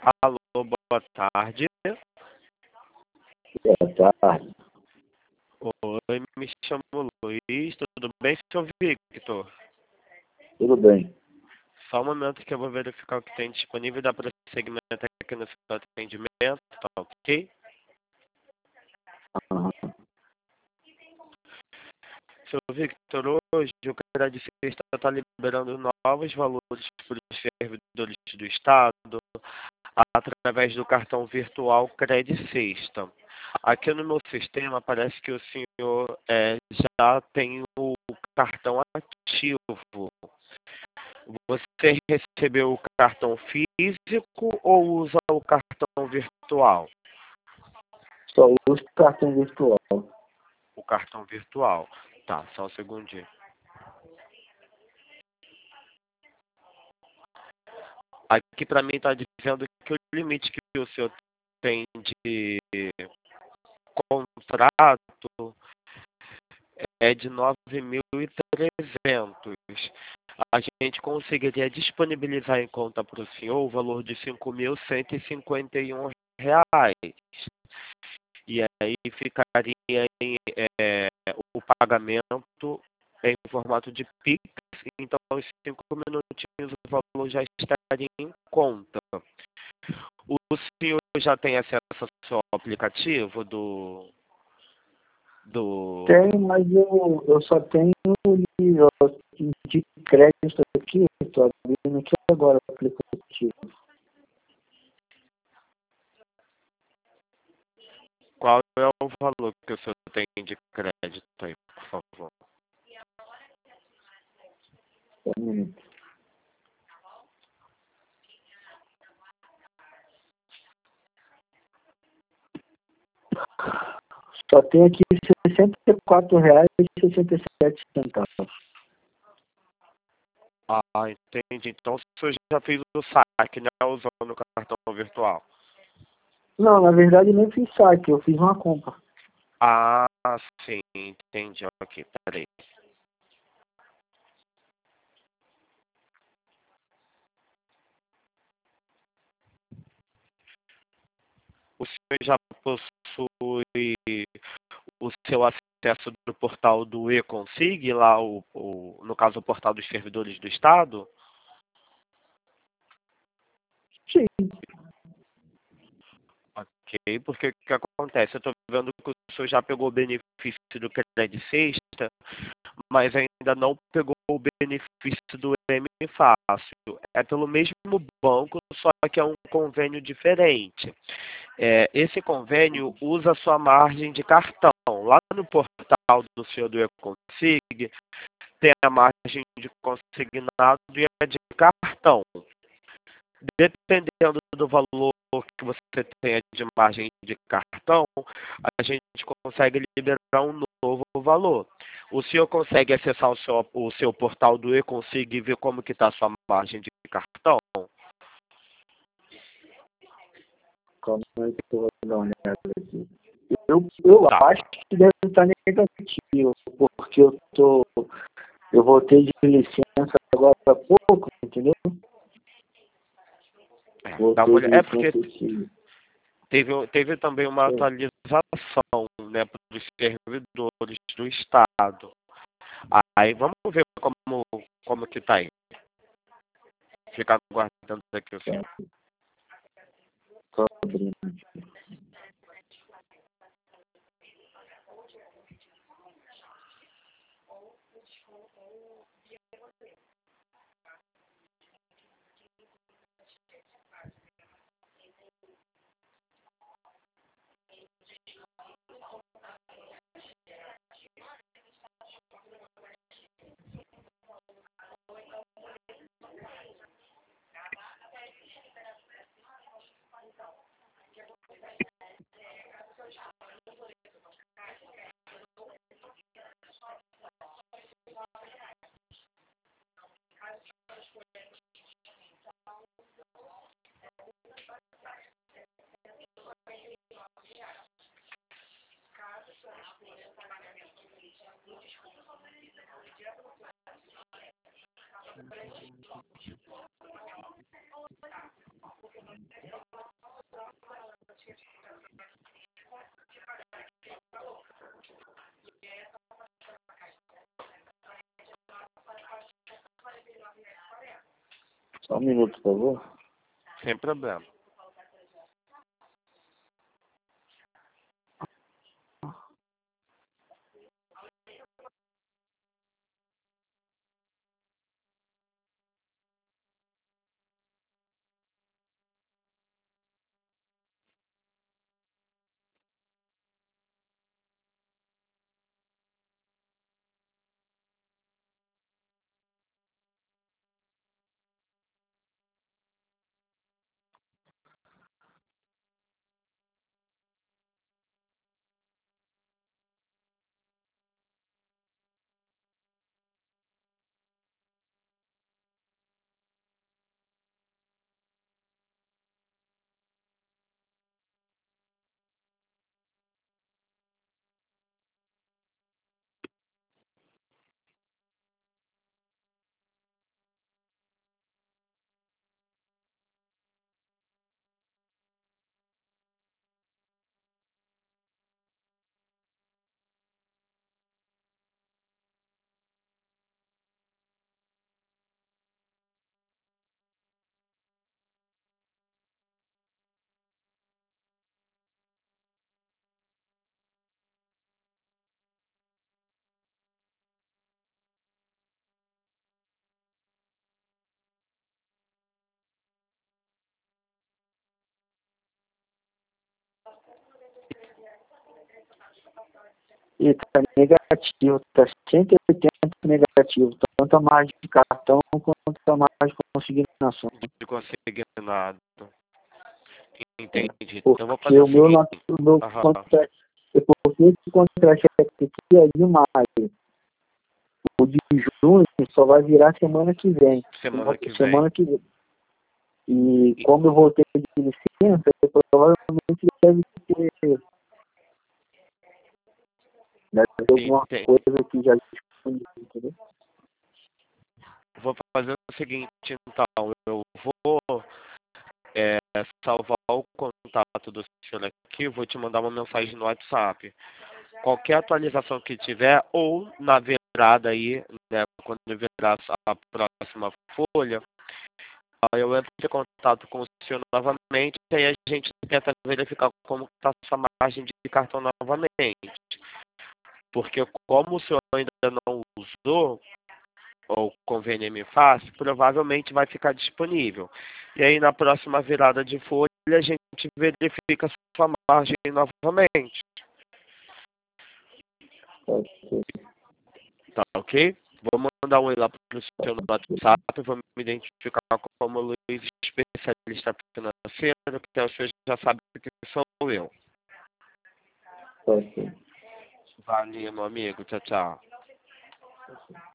Alô, boa tarde. Boa tarde. Oi, me chamo Luiz, tudo bem, seu Victor? Tudo bem. Só um momento que eu vou verificar o que tem disponível e dá para segmento aqui no seu atendimento, tá ok? Aham. Seu Victor, hoje o Crédito está liberando novos valores para os servidores do Estado através do cartão virtual Crédito Sexta. Aqui no meu sistema parece que o senhor já tem o cartão ativo. Você recebeu o cartão físico ou usa o cartão virtual? Só uso cartão virtual. O cartão virtual. Tá, só um segundinho. Aqui para mim está dizendo que o limite que o senhor tem de contrato é de 9.300. A gente conseguiria disponibilizar em conta para o senhor o valor de R$ 5.151. E aí ficaria o pagamento em formato de Pix. Então, os 5 minutinhos o valor já estaria em conta. O senhor já tem acesso ao seu aplicativo do... Tem, mas eu só tenho de crédito aqui. Estou abrindo aqui agora o aplicativo. Qual é o valor que o senhor tem de crédito aí, por favor? Só um minuto. Só tem aqui R$ 64,67. Ah, entendi. Então o senhor já fez o saque, né? Usando o cartão virtual. Não, na verdade nem fiz saque, eu fiz uma compra. Ah, sim, entendi. Ok, peraí. O senhor já possui o seu acesso do portal do E-Consig, lá no caso o portal dos servidores do Estado? Sim. Ok, porque o que acontece? Eu estou vendo que o senhor já pegou o benefício do Crédito Sexta, mas ainda não pegou o benefício do M Fácil. É pelo mesmo banco, só que é um convênio diferente. Esse convênio usa a sua margem de cartão. Lá no portal do senhor do E-Consig, tem a margem de consignado e a de cartão. Dependendo do valor que você tenha de margem de cartão, a gente consegue liberar um novo valor. O senhor consegue acessar o seu portal do E-Consig e ver como que está a sua margem de cartão? Calma aí que eu vou dar uma olhada aqui. Eu Tá. acho que deve estar negativo, porque eu voltei de licença agora há pouco, entendeu? Dá uma Voltei de olhada. Porque licença teve também uma atualização, né, para os servidores do Estado. Aí vamos ver como que está aí. Ficar aguardando aqui o senhor. Tô abrindo. Só um minuto, por favor. Sem problema. E tá negativo, tá 180 negativo, tanto a margem de cartão quanto a margem de consignação. De conseguir nada. Entendi. Então eu vou Porque fazer o o meu, seguinte. o meu Aham. porque esse contra-cheque aqui é de maio. O de junho só vai virar semana que vem. Semana que vem. Semana que vem. E como eu voltei de licença, provavelmente deve ter alguma Entendi. coisa que já disponível, entendeu? Vou fazer o seguinte, então. Eu vou salvar o contato do senhor aqui. Vou te mandar uma mensagem no WhatsApp. Qualquer atualização que tiver, ou na virada aí, né, quando virar a próxima folha, aí eu entro em contato com o senhor novamente, e aí a gente tenta verificar como está essa margem de cartão novamente. Porque como o senhor ainda não usou o convênio M Fácil, provavelmente vai ficar disponível. E aí na próxima virada de folha a gente verifica a sua margem novamente. Tá ok? Vou mandar um e lá para o senhor no WhatsApp, vou me identificar como Luiz, especialista financeiro, que o senhor já sabe que sou eu. Ok. Valeu, meu amigo. Tchau, tchau.